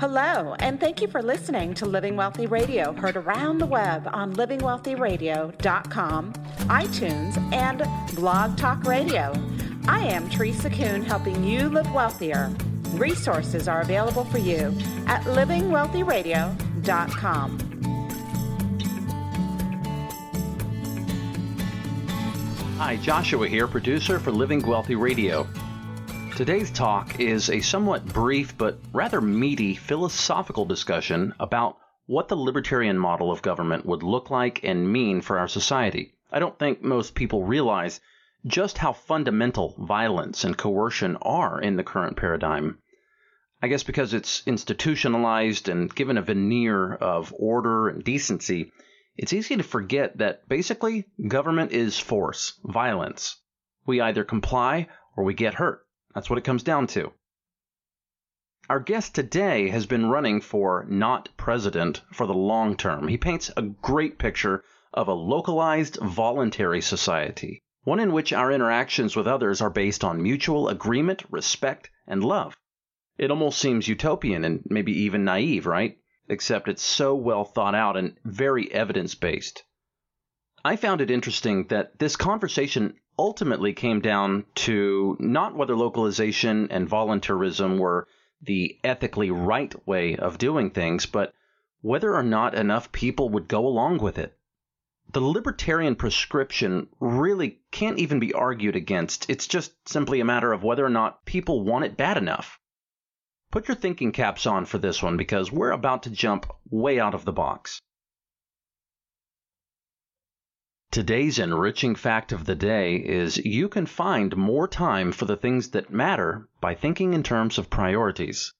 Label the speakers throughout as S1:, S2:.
S1: Hello, and thank you for listening to Living Wealthy Radio, heard around the web on livingwealthyradio.com, iTunes, and Blog Talk Radio. I am Teresa Kuhn, helping you live wealthier. Resources are available for you at livingwealthyradio.com.
S2: Hi, Joshua here, producer for Living Wealthy Radio. Today's talk is a somewhat brief but rather meaty philosophical discussion about what the libertarian model of government would look like and mean for our society. I don't think most people realize just how fundamental violence and coercion are in the current paradigm. I guess because it's institutionalized and given a veneer of order and decency, it's easy to forget that basically government is force, violence. We either comply or we get hurt. That's what it comes down to. Our guest today has been running for not president for the long term. He paints a great picture of a localized, voluntary society, one in which our interactions with others are based on mutual agreement, respect, and love. It almost seems utopian and maybe even naive, right? Except it's so well thought out and very evidence-based. I found it interesting that this conversation ultimately came down to not whether localization and voluntarism were the ethically right way of doing things, but whether or not enough people would go along with it. The libertarian prescription really can't even be argued against. It's just simply a matter of whether or not people want it bad enough. Put your thinking caps on for this one because we're about to jump way out of the box. Today's enriching fact of the day is you can find more time for the things that matter by thinking in terms of priorities.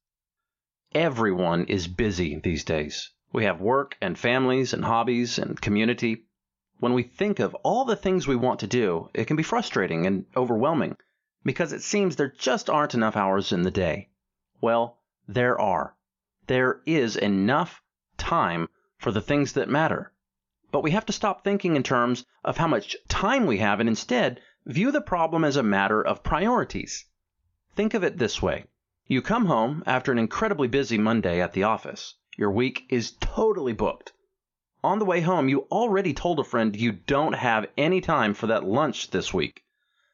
S2: Everyone is busy these days. We have work and families and hobbies and community. When we think of all the things we want to do, it can be frustrating and overwhelming because it seems there just aren't enough hours in the day. Well, there are. There is enough time for the things that matter. But we have to stop thinking in terms of how much time we have and instead view the problem as a matter of priorities. Think of it this way. You come home after an incredibly busy Monday at the office. Your week is totally booked. On the way home, you already told a friend you don't have any time for that lunch this week.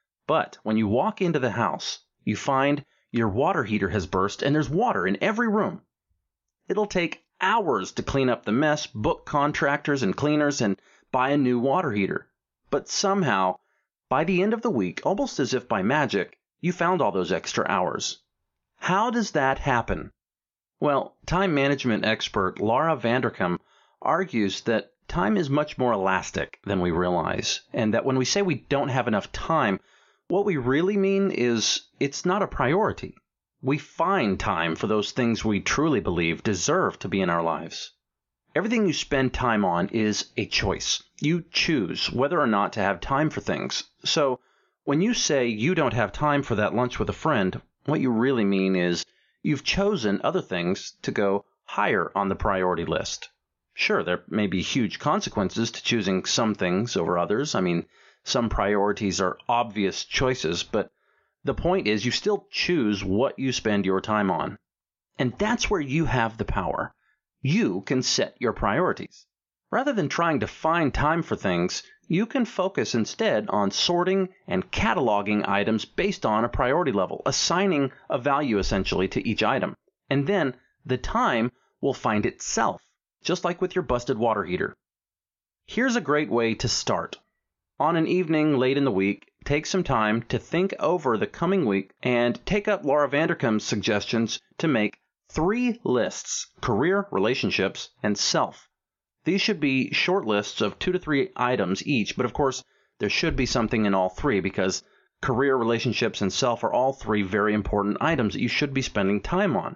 S2: But when you walk into the house, you find your water heater has burst and there's water in every room. It'll take hours to clean up the mess, book contractors and cleaners, and buy a new water heater. But somehow, by the end of the week, almost as if by magic, you found all those extra hours. How does that happen? Well, time management expert Laura Vanderkam argues that time is much more elastic than we realize, and that when we say we don't have enough time, what we really mean is it's not a priority. We find time for those things we truly believe deserve to be in our lives. Everything you spend time on is a choice. You choose whether or not to have time for things. So when you say you don't have time for that lunch with a friend, what you really mean is you've chosen other things to go higher on the priority list. Sure, there may be huge consequences to choosing some things over others. I mean, some priorities are obvious choices, but the point is you still choose what you spend your time on. And that's where you have the power. You can set your priorities. Rather than trying to find time for things, you can focus instead on sorting and cataloging items based on a priority level, assigning a value essentially to each item. And then the time will find itself, just like with your busted water heater. Here's a great way to start. On an evening late in the week, take some time to think over the coming week and take up Laura Vanderkam's suggestions to make 3 lists: career, relationships, and self. These should be short lists of 2 to 3 items each, but of course there should be something in all 3 because career, relationships, and self are all 3 very important items that you should be spending time on.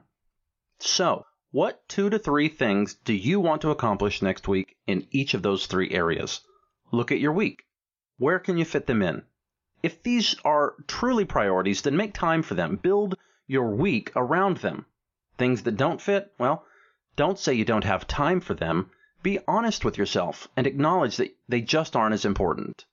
S2: So, what 2 to 3 things do you want to accomplish next week in each of those 3 areas? Look at your week. Where can you fit them in? If these are truly priorities, then make time for them. Build your week around them. Things that don't fit, well, don't say you don't have time for them. Be honest with yourself and acknowledge that they just aren't as important.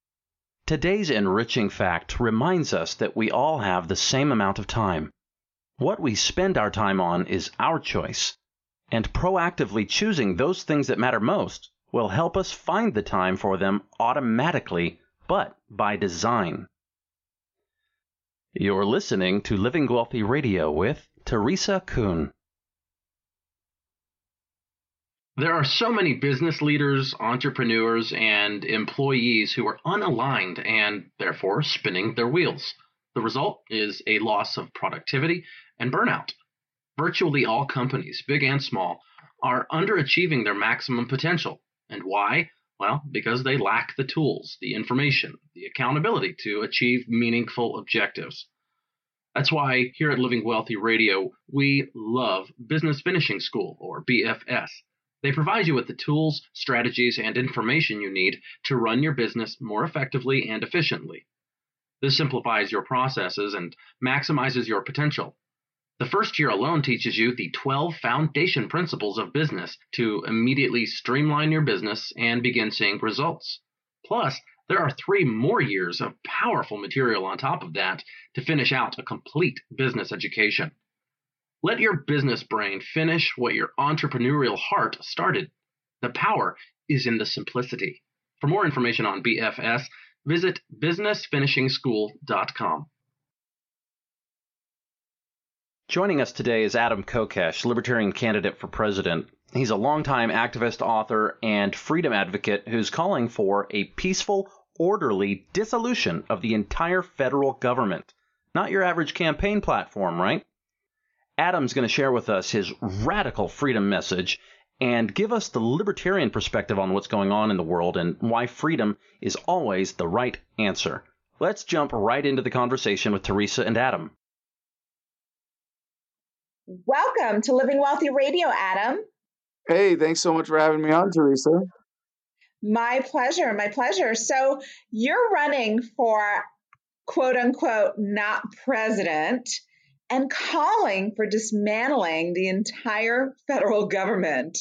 S2: Today's enriching fact reminds us that we all have the same amount of time. What we spend our time on is our choice, and proactively choosing those things that matter most will help us find the time for them automatically, but by design. You're listening to Living Wealthy Radio with Teresa Kuhn. There are so many business leaders, entrepreneurs, and employees who are unaligned and therefore spinning their wheels. The result is a loss of productivity and burnout. Virtually all companies, big and small, are underachieving their maximum potential. And why? Well, because they lack the tools, the information, the accountability to achieve meaningful objectives. That's why here at Living Wealthy Radio, we love Business Finishing School, or BFS. They provide you with the tools, strategies, and information you need to run your business more effectively and efficiently. This simplifies your processes and maximizes your potential. The first year alone teaches you the 12 foundation principles of business to immediately streamline your business and begin seeing results. Plus, there are 3 more years of powerful material on top of that to finish out a complete business education. Let your business brain finish what your entrepreneurial heart started. The power is in the simplicity. For more information on BFS, visit businessfinishingschool.com. Joining us today is Adam Kokesh, Libertarian candidate for president. He's a longtime activist, author, and freedom advocate who's calling for a peaceful, orderly dissolution of the entire federal government. Not your average campaign platform, right? Adam's going to share with us his radical freedom message and give us the libertarian perspective on what's going on in the world and why freedom is always the right answer. Let's jump right into the conversation with Teresa and Adam.
S1: Welcome to Living Wealthy Radio, Adam.
S3: Hey, thanks so much for having me on, Teresa.
S1: My pleasure, my pleasure. So you're running for quote unquote not president and calling for dismantling the entire federal government.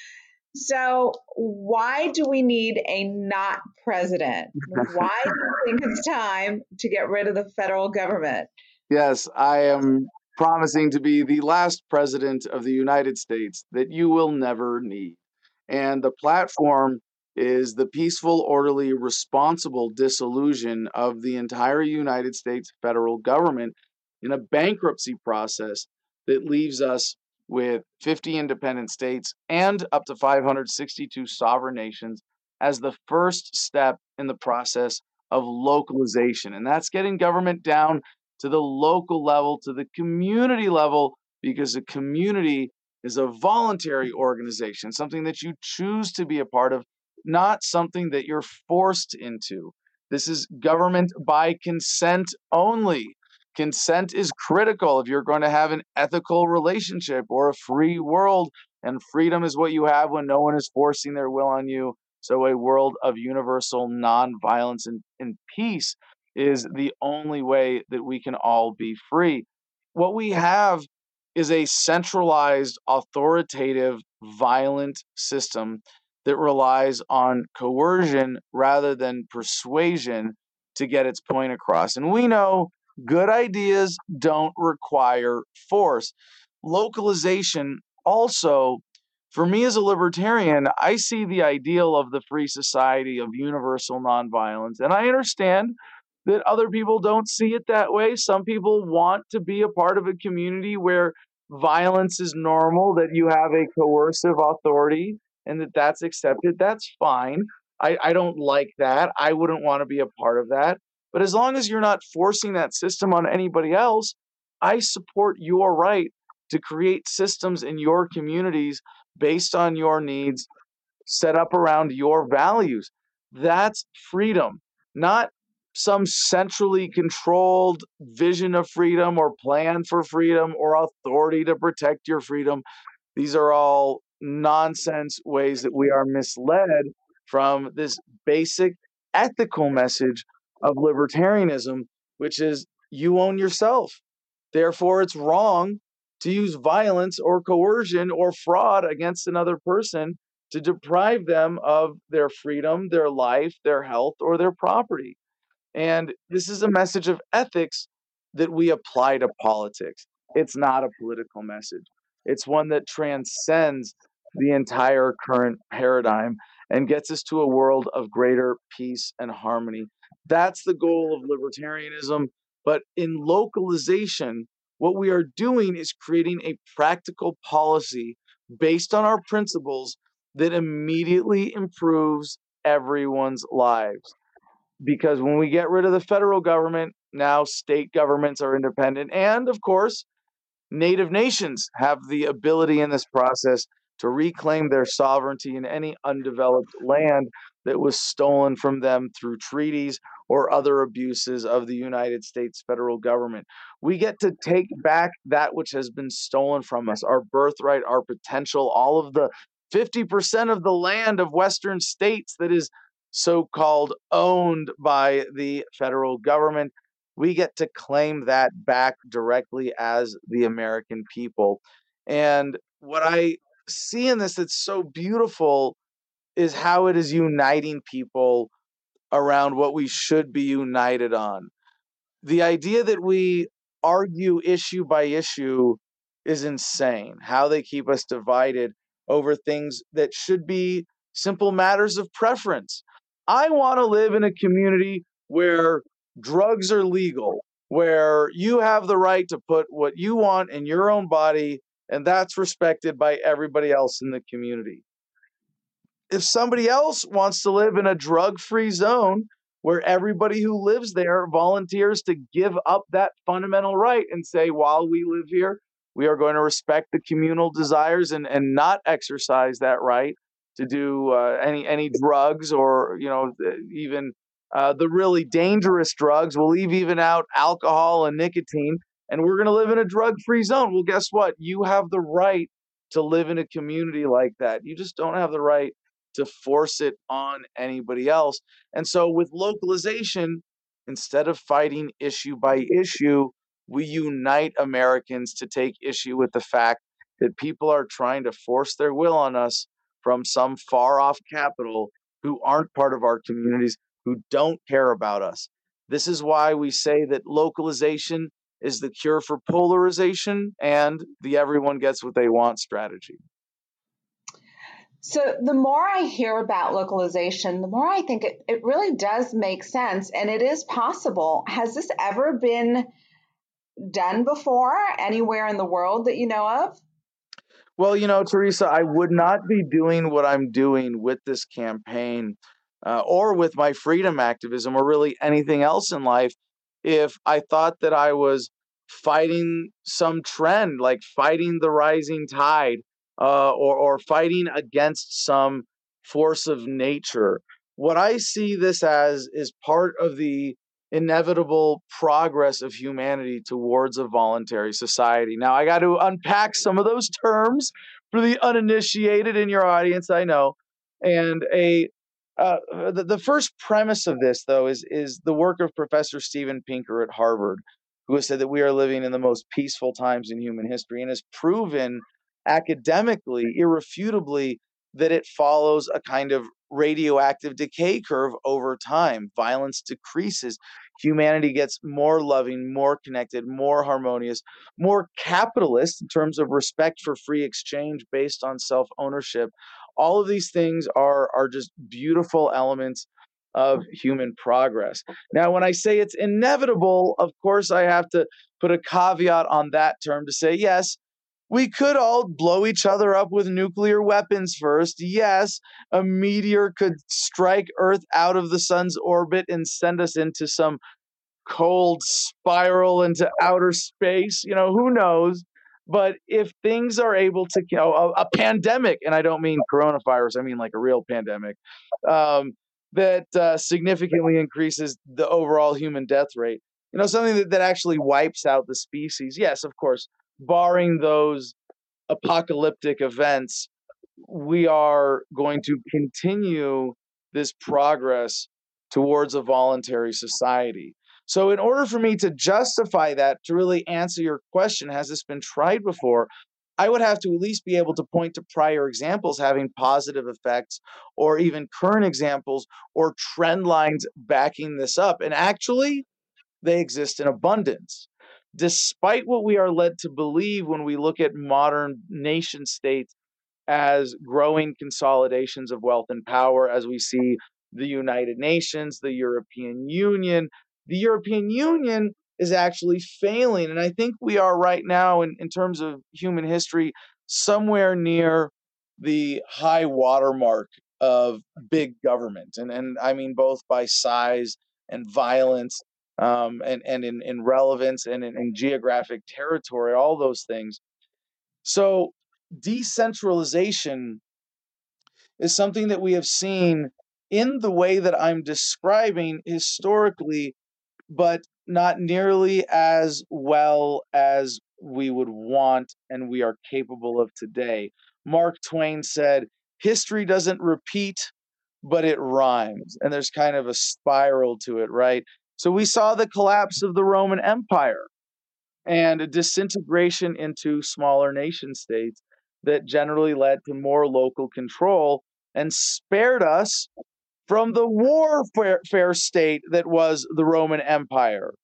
S1: So why do we need a not president? Why do you think it's time to get rid of the federal government?
S3: Yes, I am promising to be the last president of the United States that you will never need. And the platform is the peaceful, orderly, responsible dissolution of the entire United States federal government in a bankruptcy process that leaves us with 50 independent states and up to 562 sovereign nations as the first step in the process of localization. And that's getting government down to the local level, to the community level, because a community is a voluntary organization, something that you choose to be a part of, not something that you're forced into. This is government by consent only. Consent is critical if you're going to have an ethical relationship or a free world, and freedom is what you have when no one is forcing their will on you. So a world of universal nonviolence and peace is the only way that we can all be free. What we have is a centralized, authoritative, violent system that relies on coercion rather than persuasion to get its point across. And we know good ideas don't require force. Localization also, for me as a libertarian, I see the ideal of the free society of universal nonviolence. And I understand that other people don't see it that way. Some people want to be a part of a community where violence is normal, that you have a coercive authority and that that's accepted. That's fine. I don't like that. I wouldn't want to be a part of that. But as long as you're not forcing that system on anybody else, I support your right to create systems in your communities based on your needs, set up around your values. That's freedom, not some centrally controlled vision of freedom or plan for freedom or authority to protect your freedom. These are all nonsense ways that we are misled from this basic ethical message of libertarianism, which is you own yourself. Therefore, it's wrong to use violence or coercion or fraud against another person to deprive them of their freedom, their life, their health, or their property. And this is a message of ethics that we apply to politics. It's not a political message. It's one that transcends the entire current paradigm and gets us to a world of greater peace and harmony. That's the goal of libertarianism. But in localization, what we are doing is creating a practical policy based on our principles that immediately improves everyone's lives. Because when we get rid of the federal government, now state governments are independent. And of course, Native nations have the ability in this process to reclaim their sovereignty in any undeveloped land that was stolen from them through treaties or other abuses of the United States federal government. We get to take back that which has been stolen from us, our birthright, our potential, all of the 50% of the land of Western states that is so called owned by the federal government. We get to claim that back directly as the American people. And what I see in this that's so beautiful is how it is uniting people around what we should be united on. The idea that we argue issue by issue is insane. How they keep us divided over things that should be simple matters of preference. I want to live in a community where drugs are legal, where you have the right to put what you want in your own body, and that's respected by everybody else in the community. If somebody else wants to live in a drug-free zone where everybody who lives there volunteers to give up that fundamental right and say, while we live here, we are going to respect the communal desires and not exercise that right to do any drugs or even the really dangerous drugs. We'll leave even out alcohol and nicotine, and we're going to live in a drug-free zone. Well, guess what? You have the right to live in a community like that. You just don't have the right to force it on anybody else. And so with localization, instead of fighting issue by issue, we unite Americans to take issue with the fact that people are trying to force their will on us from some far off capital who aren't part of our communities, who don't care about us. This is why we say that localization is the cure for polarization and the everyone gets what they want strategy.
S4: So the more I hear about localization, the more I think it really does make sense and it is possible. Has this ever been done before anywhere in the world that you know of?
S3: Well, Teresa, I would not be doing what I'm doing with this campaign or with my freedom activism or really anything else in life if I thought that I was fighting some trend, like fighting the rising tide or fighting against some force of nature. What I see this as is part of the inevitable progress of humanity towards a voluntary society. Now, I got to unpack some of those terms for the uninitiated in your audience, I know. And the first premise of this, though, is the work of Professor Steven Pinker at Harvard, who has said that we are living in the most peaceful times in human history and has proven academically, irrefutably, that it follows a kind of radioactive decay curve over time. Violence decreases. Humanity gets more loving, more connected, more harmonious, more capitalist in terms of respect for free exchange based on self-ownership. All of these things are just beautiful elements of human progress. Now, when I say it's inevitable, of course, I have to put a caveat on that term to say, yes, we could all blow each other up with nuclear weapons first. Yes, a meteor could strike Earth out of the sun's orbit and send us into some cold spiral into outer space. Who knows? But if things are able to, a pandemic, and I don't mean coronavirus, I mean like a real pandemic, that significantly increases the overall human death rate, something that actually wipes out the species. Yes, of course, barring those apocalyptic events, we are going to continue this progress towards a voluntary society. So in order for me to justify that, to really answer your question, has this been tried before? I would have to at least be able to point to prior examples having positive effects or even current examples or trend lines backing this up. And actually, they exist in abundance. despite what we are led to believe when we look at modern nation states as growing consolidations of wealth and power, as we see the United Nations, the European Union. The European Union is actually failing. And I think we are right now, in terms of human history, somewhere near the high watermark of big government. And I mean both by size and violence, and in relevance and in geographic territory, all those things. So decentralization is something that we have seen in the way that I'm describing historically, but not nearly as well as we would want and we are capable of today. Mark Twain said, history doesn't repeat, but it rhymes. And there's kind of a spiral to it, right? So we saw the collapse of the Roman Empire and a disintegration into smaller nation states that generally led to more local control and spared us from the warfare state that was the Roman Empire.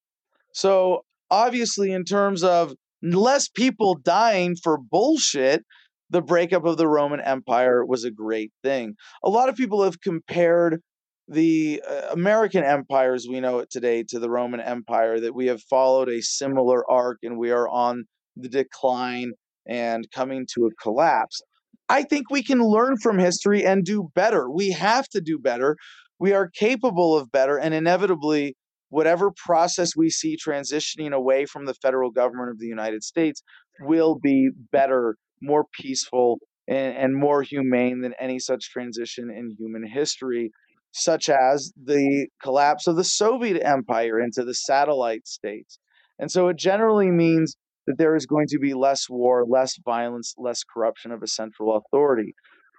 S3: So, obviously, in terms of less people dying for bullshit, the breakup of the Roman Empire was a great thing. A lot of people have compared the American empire as we know it today to the Roman Empire, that we have followed a similar arc and we are on the decline and coming to a collapse. I think we can learn from history and do better. We have to do better. We are capable of better, and inevitably, whatever process we see transitioning away from the federal government of the United States will be better, more peaceful, and more humane than any such transition in human history, such as the collapse of the Soviet Empire into the satellite states. And so it generally means that there is going to be less war, less violence, less corruption of a central authority.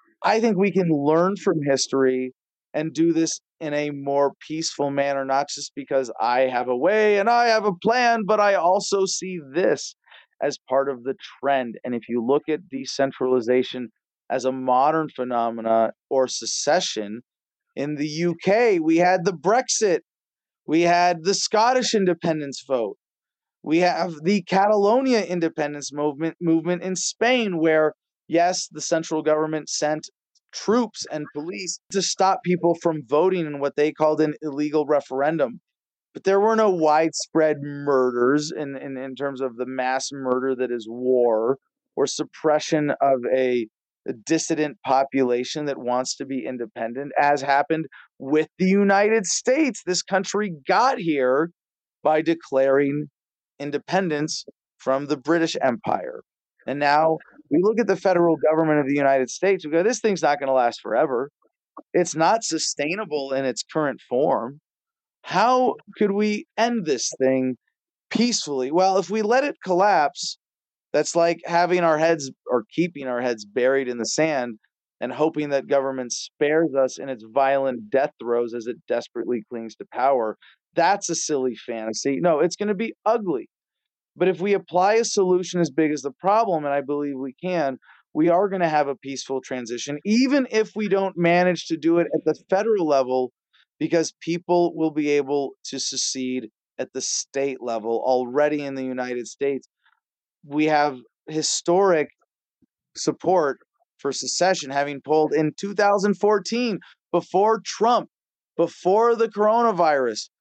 S3: I think we can learn from history and do this in a more peaceful manner, not just because I have a way and I have a plan, but I also see this as part of the trend. And if you look at decentralization as a modern phenomena or secession, in the UK, we had the Brexit, we had the Scottish independence vote. We have the Catalonia independence movement in Spain, where, yes, the central government sent troops and police to stop people from voting in what they called an illegal referendum. But there were no widespread murders in terms of the mass murder that is war, or suppression of a dissident population that wants to be independent, as happened with the United States. This country got here by declaring independence from the British Empire. And now we look at the federal government of the United States, we go, this thing's not going to last forever. It's not sustainable in its current form. How could we end this thing peacefully? Well, if we let it collapse, that's like having our heads or keeping our heads buried in the sand and hoping that government spares us in its violent death throes as it desperately clings to power. That's a silly fantasy. No, it's going to be ugly. But if we apply a solution as big as the problem, and I believe we can, we are going to have a peaceful transition, even if we don't manage to do it at the federal level, because people will be able to secede at the state level. Already in the United States, we have historic support for secession, having polled in 2014, before Trump, before the coronavirus,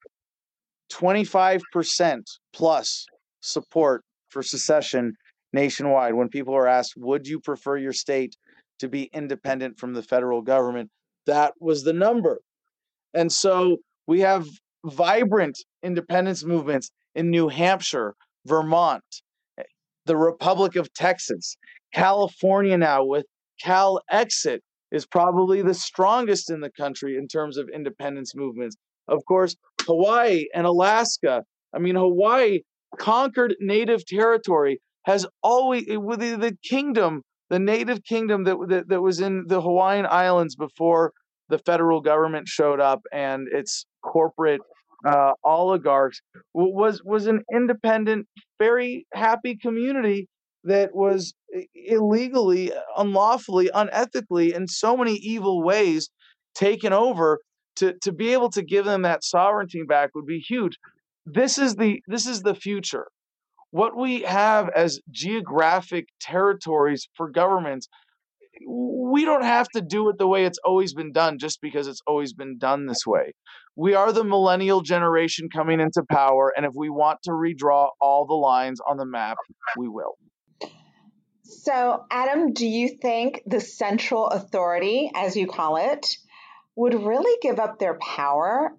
S3: 25% plus support for secession nationwide. When people are asked, would you prefer your state to be independent from the federal government? That was the number. And so we have vibrant independence movements in New Hampshire, Vermont, the Republic of Texas, California now with Cal Exit is probably the strongest in the country in terms of independence movements. Of course, Hawaii and Alaska. I mean, Hawaii conquered native territory, has always, with the kingdom, the native kingdom that was in the Hawaiian Islands before the federal government showed up and its corporate oligarchs, was an independent, very happy community that was illegally, unlawfully, unethically, in so many evil ways taken over. To be able to give them that sovereignty back would be huge. This is the future. what we have as geographic territories for governments, we don't have to do it the way it's always been done just because it's always been done this way. We are the millennial generation coming into power, and if we want to redraw all the lines on the map, we will.
S4: So, Adam, do you think the central authority, as you call it, would really give up their power?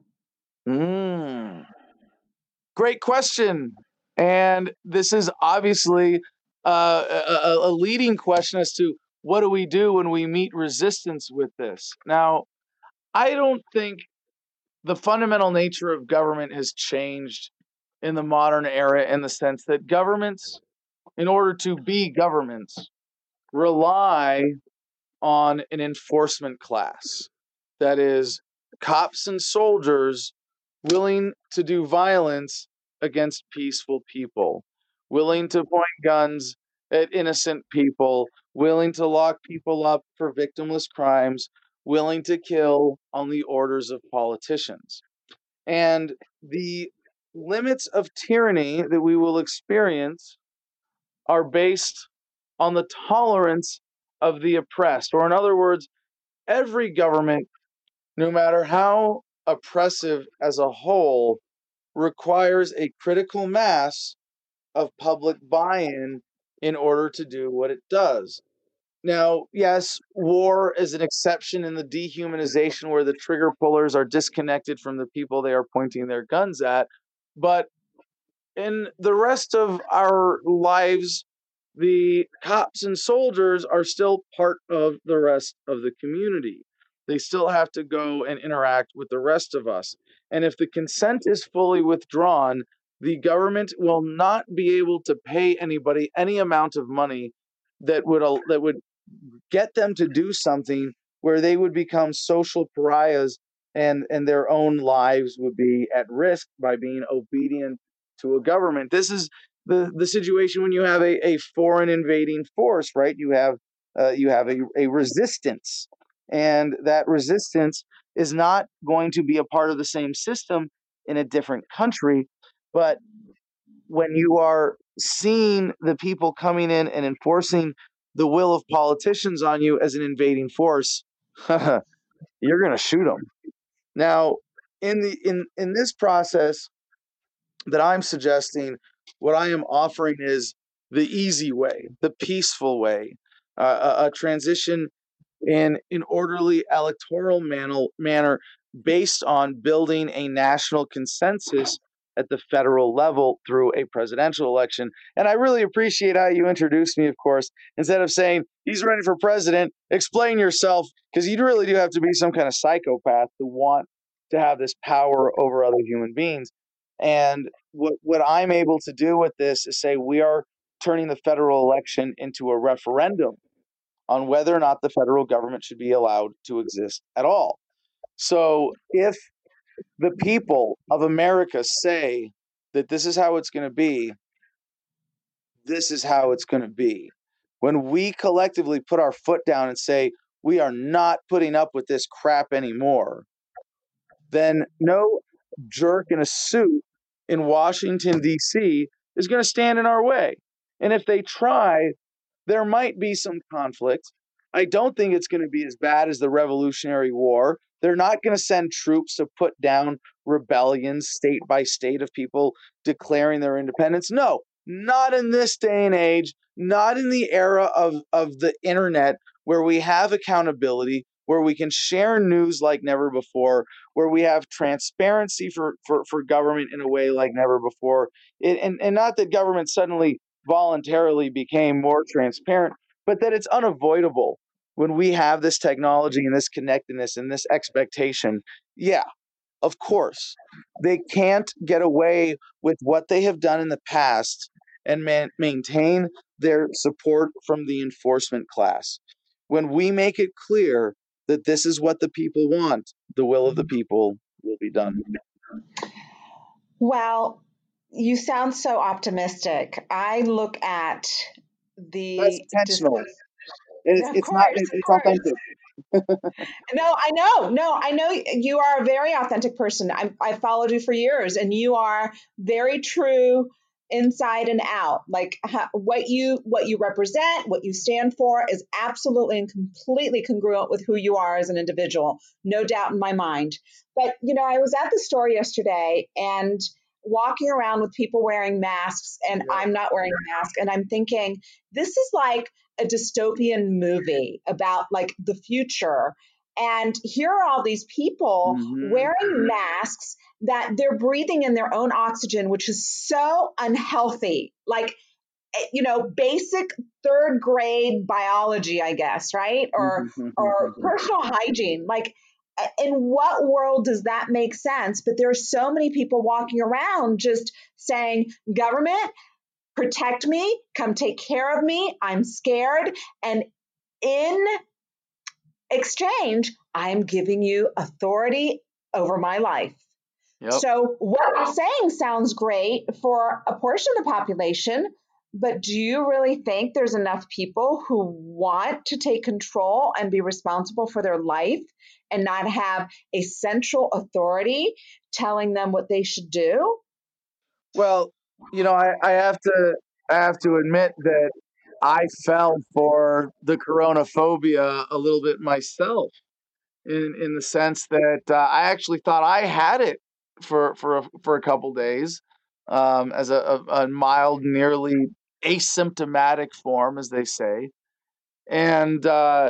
S3: Great question. And this is obviously a leading question as to what do we do when we meet resistance with this. Now, I don't think the fundamental nature of government has changed in the modern era, in the sense that governments, in order to be governments, rely on an enforcement class. That is, cops and soldiers willing to do violence against peaceful people, willing to point guns at innocent people, willing to lock people up for victimless crimes, willing to kill on the orders of politicians. And the limits of tyranny that we will experience are based on the tolerance of the oppressed. Or, in other words, every government, no matter how oppressive as a whole, requires a critical mass of public buy-in order to do what it does. Now, yes, war is an exception in the dehumanization where the trigger pullers are disconnected from the people they are pointing their guns at. But in the rest of our lives, the cops and soldiers are still part of the rest of the community. They still have to go and interact with the rest of us. And if the consent is fully withdrawn, the government will not be able to pay anybody any amount of money that would get them to do something where they would become social pariahs, and their own lives would be at risk by being obedient to a government. This is the situation when you have a foreign invading force, right? You have a resistance, and that resistance is not going to be a part of the same system in a different country. But when you are seeing the people coming in and enforcing the will of politicians on you as an invading force, you're going to shoot them. Now, in this process that I'm suggesting, what I am offering is the easy way, the peaceful way, a transition in an orderly electoral manner based on building a national consensus at the federal level through a presidential election. And I really appreciate how you introduced me, of course. Instead of saying, he's running for president, explain yourself, because you really do have to be some kind of psychopath to want to have this power over other human beings. And what I'm able to do with this is say we are turning the federal election into a referendum on whether or not the federal government should be allowed to exist at all. So if the people of America say that this is how it's going to be, this is how it's going to be. When we collectively put our foot down and say, we are not putting up with this crap anymore, then no jerk in a suit in Washington, D.C. is going to stand in our way. And if they try, there might be some conflict. I don't think it's going to be as bad as the Revolutionary War. They're not going to send troops to put down rebellions state by state of people declaring their independence. No, not in this day and age, not in the era of the internet, where we have accountability, where we can share news like never before, where we have transparency for government in a way like never before. And not that government suddenly voluntarily became more transparent, but that it's unavoidable when we have this technology and this connectedness and this expectation. Yeah, of course, they can't get away with what they have done in the past and maintain their support from the enforcement class. When we make it clear that this is what the people want, the will of the people will be done.
S4: Well, you sound so optimistic. I look at the
S3: That's intentional. It's authentic.
S4: No, I know. No, I know you are a very authentic person. I followed you for years, and you are very true inside and out. Like what you represent, what you stand for is absolutely and completely congruent with who you are as an individual. No doubt in my mind. But, I was at the store yesterday and walking around with people wearing masks, and I'm not wearing a mask. And I'm thinking, this is like a dystopian movie about like the future. And here are all these people wearing masks that they're breathing in their own oxygen, which is so unhealthy. Like, basic third grade biology, I guess, right? Or personal hygiene. Like, in what world does that make sense? But there are so many people walking around just saying, government, protect me, come take care of me. I'm scared. And in exchange, I'm giving you authority over my life.
S3: Yep.
S4: So what you're saying sounds great for a portion of the population, but do you really think there's enough people who want to take control and be responsible for their life and not have a central authority telling them what they should do?
S3: Well, I have to admit that I fell for the coronaphobia a little bit myself, in the sense that I actually thought I had it for a couple days, as a mild, nearly asymptomatic form, as they say. And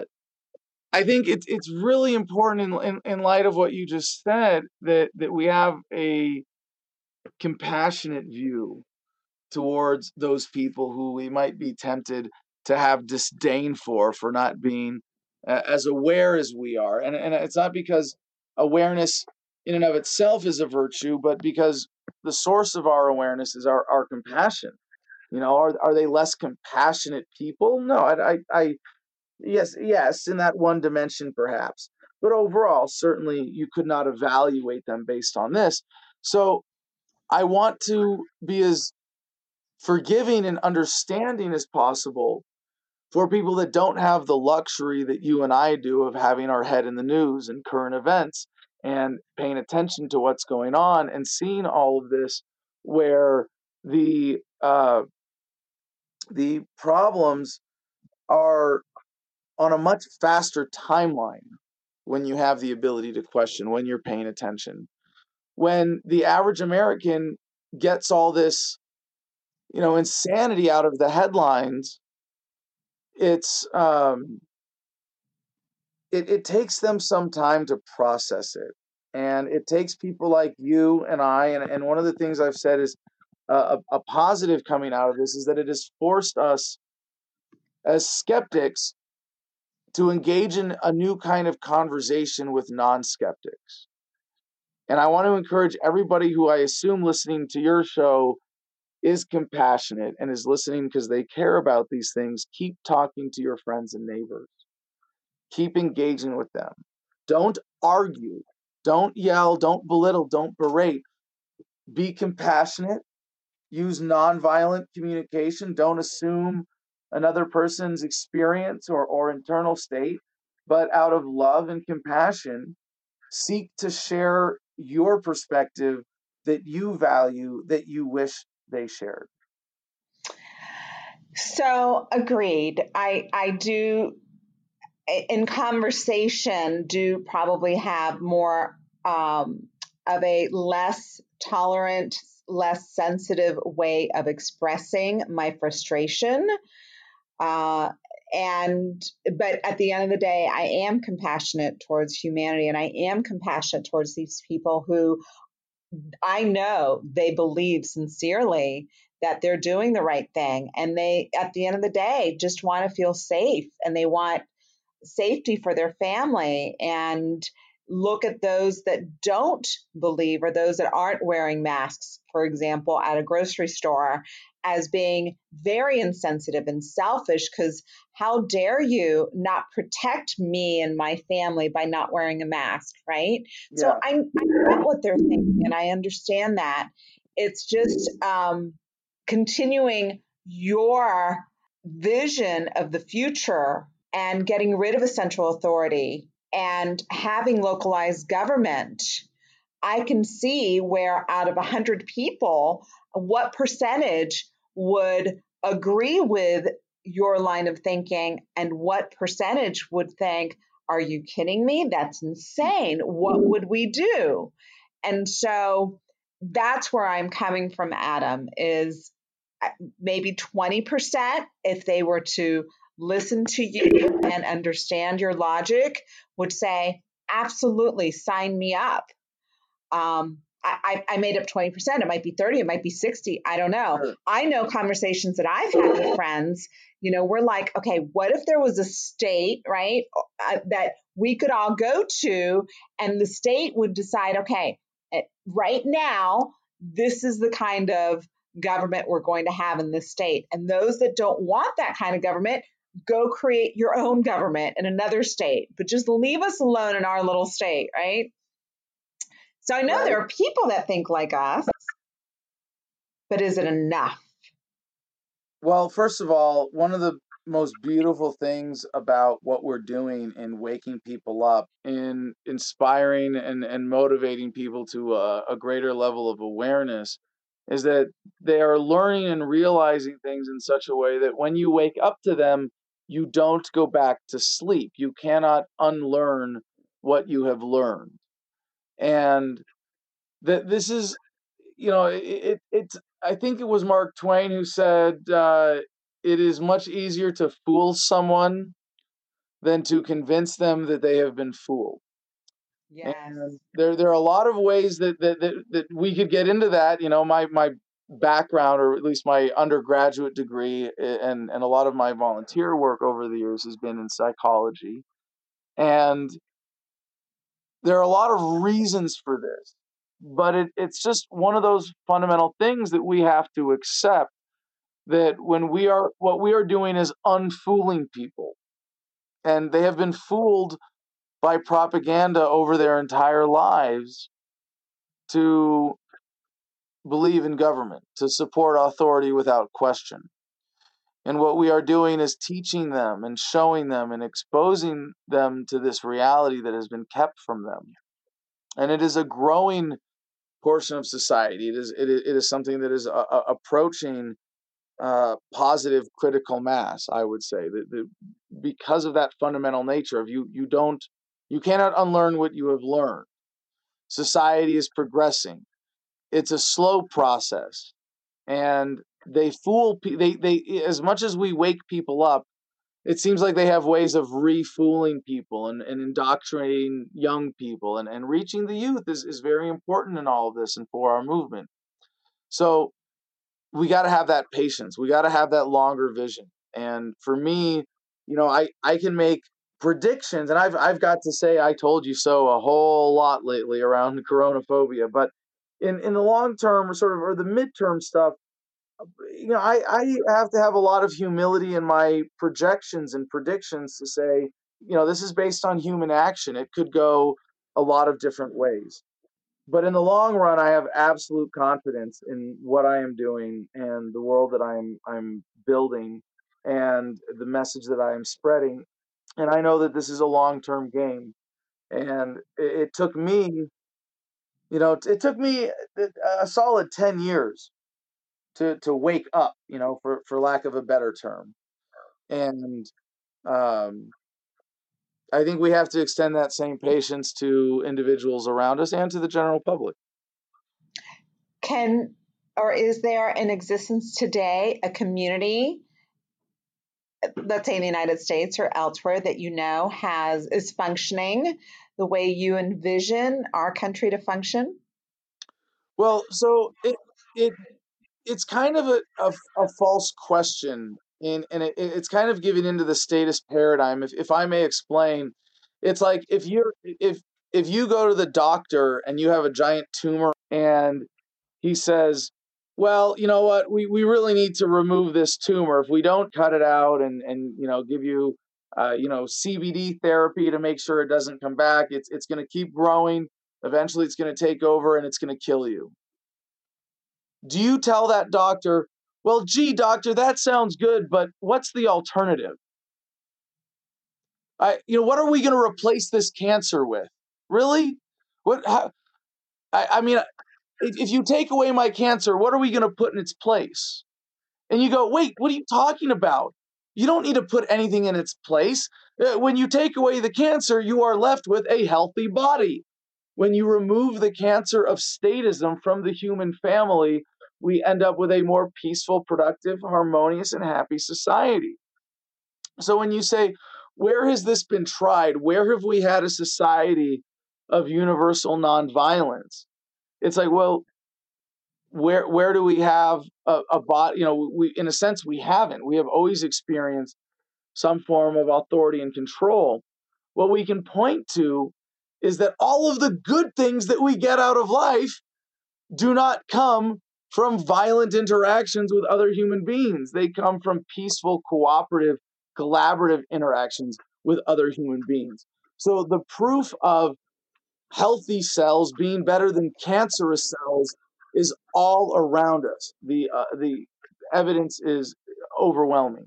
S3: I think it's really important in light of what you just said that we have a compassionate view towards those people who we might be tempted to have disdain for not being as aware as we are. And it's not because awareness in and of itself is a virtue, but because the source of our awareness is our compassion. Are they less compassionate people? No, yes, in that one dimension perhaps. But overall, certainly you could not evaluate them based on this. So I want to be as forgiving and understanding as possible for people that don't have the luxury that you and I do of having our head in the news and current events and paying attention to what's going on and seeing all of this, where the problems are on a much faster timeline when you have the ability to question, when you're paying attention. When the average American gets all this insanity out of the headlines, it's it takes them some time to process it, and it takes people like you and I. And one of the things I've said is a positive coming out of this is that it has forced us as skeptics to engage in a new kind of conversation with non-skeptics. And I want to encourage everybody who I assume listening to your show is compassionate and is listening because they care about these things. Keep talking to your friends and neighbors. Keep engaging with them. Don't argue. Don't yell. Don't belittle. Don't berate. Be compassionate. Use nonviolent communication. Don't assume another person's experience or internal state, but out of love and compassion, seek to share your perspective that you value, that you wish they shared.
S4: So agreed. I do, in conversation, do probably have more of a less tolerant, less sensitive way of expressing my frustration. But at the end of the day, I am compassionate towards humanity, and I am compassionate towards these people who I know they believe sincerely that they're doing the right thing. And they, at the end of the day, just want to feel safe, and they want safety for their family. And look at those that don't believe, or those that aren't wearing masks, for example, at a grocery store, as being very insensitive and selfish, because how dare you not protect me and my family by not wearing a mask, right? Yeah. So I get what they're thinking, and I understand that. It's just continuing your vision of the future and getting rid of a central authority and having localized government I can see where out of 100 people, what percentage would agree with your line of thinking and what percentage would think, are you kidding me? That's insane. What would we do? And so that's where I'm coming from, Adam, is maybe 20% if they were to listen to you and understand your logic would say, absolutely, sign me up. I made up 20%. It might be 30, it might be 60. I don't know.
S3: Sure.
S4: I know conversations that I've had with friends, we're like, okay, what if there was a state, right, that we could all go to and the state would decide, okay, right now, this is the kind of government we're going to have in this state. And those that don't want that kind of government, go create your own government in another state, but just leave us alone in our little state, right? So I know
S3: Right.
S4: there are people that think like us, but is it enough?
S3: Well, first of all, one of the most beautiful things about what we're doing in waking people up, in inspiring and motivating people to a greater level of awareness, is that they are learning and realizing things in such a way that when you wake up to them, you don't go back to sleep. You cannot unlearn what you have learned. And that this is, it's, I think it was Mark Twain who said, it is much easier to fool someone than to convince them that they have been fooled.
S4: Yes.
S3: And there are a lot of ways that we could get into that. My background, or at least my undergraduate degree, and a lot of my volunteer work over the years has been in psychology. And there are a lot of reasons for this, but it's just one of those fundamental things that we have to accept, that what we are doing is unfooling people, and they have been fooled by propaganda over their entire lives to believe in government, to support authority without question. And what we are doing is teaching them and showing them and exposing them to this reality that has been kept from them. And it is a growing portion of society. It is something that is approaching positive critical mass. I would say that because of that fundamental nature of you cannot unlearn what you have learned. Society is progressing. It's a slow process, and they fool. They as much as we wake people up, it seems like they have ways of refooling people and indoctrinating young people, and reaching the youth is very important in all of this and for our movement. So we got to have that patience. We got to have that longer vision. And for me, I can make predictions, and I've got to say I told you so a whole lot lately around coronaphobia. But in the long term, or the midterm stuff, I have to have a lot of humility in my projections and predictions to say, this is based on human action. It could go a lot of different ways. But in the long run, I have absolute confidence in what I am doing and the world that I'm building and the message that I am spreading. And I know that this is a long-term game. And it took me, a solid 10 years to wake up, for lack of a better term. And um, I think we have to extend that same patience to individuals around us and to the general public.
S4: Can or is there in existence today a community, let's say in the United States or elsewhere, that is functioning the way you envision our country to function?
S3: Well, so it's kind of a false question, and it's kind of giving into the status paradigm. If I may explain, it's like if you go to the doctor and you have a giant tumor and he says, well, you know what, we really need to remove this tumor. If we don't cut it out and give you CBD therapy to make sure it doesn't come back, it's going to keep growing. Eventually it's going to take over and it's going to kill you. Do you tell that doctor, well, gee, doctor, that sounds good, but what's the alternative? What are we going to replace this cancer with? Really? What? I mean, if you take away my cancer, what are we going to put in its place? And you go, wait, what are you talking about? You don't need to put anything in its place. When you take away the cancer, you are left with a healthy body. When you remove the cancer of statism from the human family, we end up with a more peaceful, productive, harmonious, and happy society. So when you say, where has this been tried? Where have we had a society of universal nonviolence? It's like, well, where do we have a body? We, in a sense, we haven't. We have always experienced some form of authority and control. What we can point to is that all of the good things that we get out of life do not come from violent interactions with other human beings. They come from peaceful, cooperative, collaborative interactions with other human beings. So the proof of healthy cells being better than cancerous cells is all around us. The evidence is overwhelming.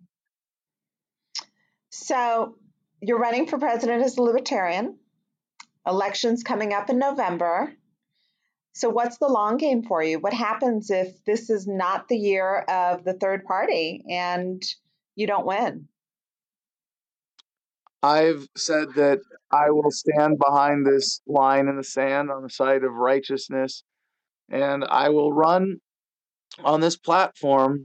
S4: So you're running for president as a libertarian. Elections coming up in November. So what's the long game for you? What happens if this is not the year of the third party and you don't win?
S3: I've said that I will stand behind this line in the sand on the side of righteousness, and I will run on this platform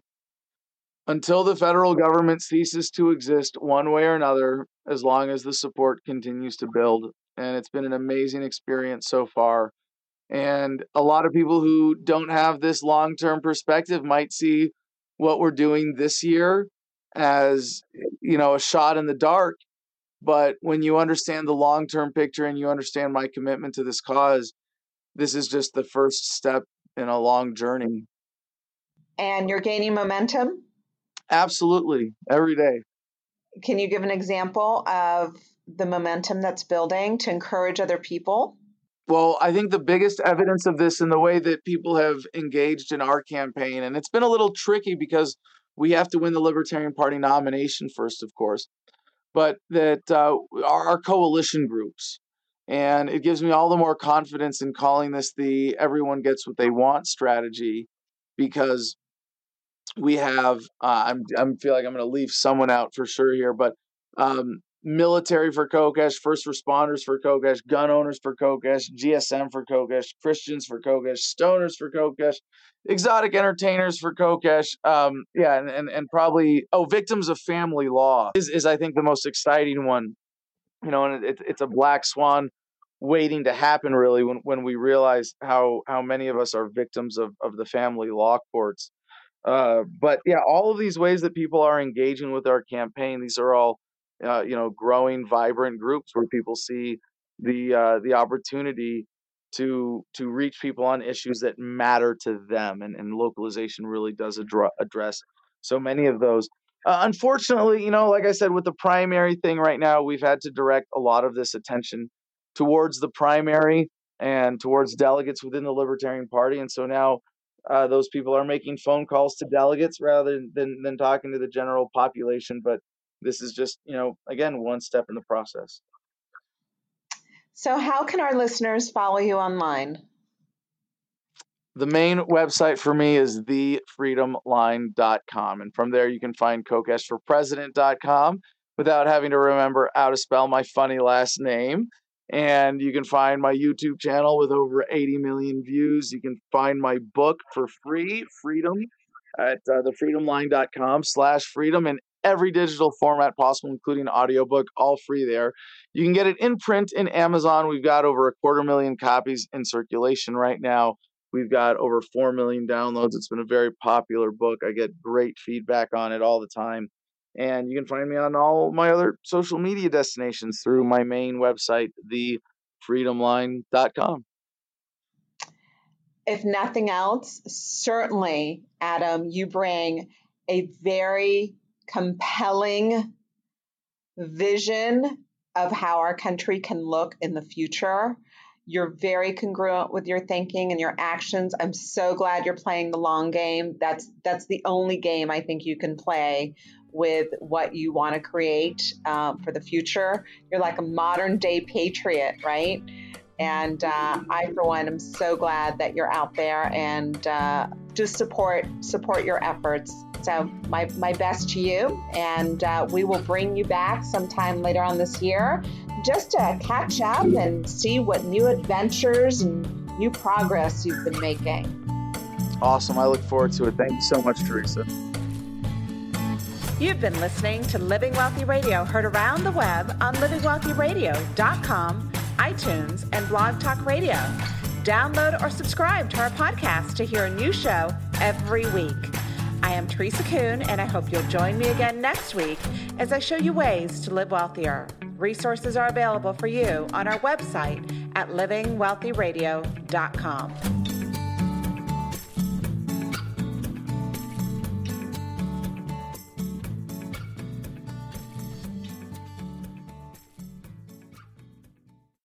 S3: until the federal government ceases to exist one way or another, as long as the support continues to build. And it's been an amazing experience so far. And a lot of people who don't have this long-term perspective might see what we're doing this year as, a shot in the dark. But when you understand the long-term picture and you understand my commitment to this cause, this is just the first step in a long journey.
S4: And you're gaining momentum?
S3: Absolutely. Every day.
S4: Can you give an example of the momentum that's building to encourage other people?
S3: Well, I think the biggest evidence of this in the way that people have engaged in our campaign, and it's been a little tricky because we have to win the Libertarian Party nomination first, of course, but that our coalition groups. And it gives me all the more confidence in calling this the everyone gets what they want strategy, because we have, I feel like I'm going to leave someone out for sure here, but military for Kokesh, first responders for Kokesh, gun owners for Kokesh, GSM for Kokesh, Christians for Kokesh, stoners for Kokesh, exotic entertainers for Kokesh, and probably victims of family law is I think the most exciting one, and it's a black swan waiting to happen really when we realize how many of us are victims of the family law courts. But yeah, all of these ways that people are engaging with our campaign, these are all, growing, vibrant groups where people see the opportunity to reach people on issues that matter to them, and localization really does address so many of those. Unfortunately, like I said, with the primary thing right now, we've had to direct a lot of this attention towards the primary and towards delegates within the Libertarian Party, and so now those people are making phone calls to delegates rather than talking to the general population. But this is just, again, one step in the process.
S4: So how can our listeners follow you online?
S3: The main website for me is thefreedomline.com. And from there, you can find kokeshforpresident.com without having to remember how to spell my funny last name. And you can find my YouTube channel with over 80 million views. You can find my book for free, Freedom, at thefreedomline.com/freedom, in every digital format possible, including audiobook, all free there. You can get it in print in Amazon. We've got over 250,000 copies in circulation right now. We've got over 4 million downloads. It's been a very popular book. I get great feedback on it all the time. And you can find me on all my other social media destinations through my main website, thefreedomline.com.
S4: If nothing else, certainly, Adam, you bring a very compelling vision of how our country can look in the future. You're very congruent with your thinking and your actions. I'm so glad you're playing the long game. That's the only game I think you can play with what you want to create for the future. You're like a modern day patriot, right? And I, for one, am so glad that you're out there and just support your efforts. So my best to you, and we will bring you back sometime later on this year just to catch up and see what new adventures and new progress you've been making.
S3: Awesome. I look forward to it. Thank you so much, Teresa.
S1: You've been listening to Living Wealthy Radio, heard around the web on livingwealthyradio.com, iTunes, and Blog Talk Radio. Download or subscribe to our podcast to hear a new show every week. I am Teresa Kuhn, and I hope you'll join me again next week as I show you ways to live wealthier. Resources are available for you on our website at livingwealthyradio.com.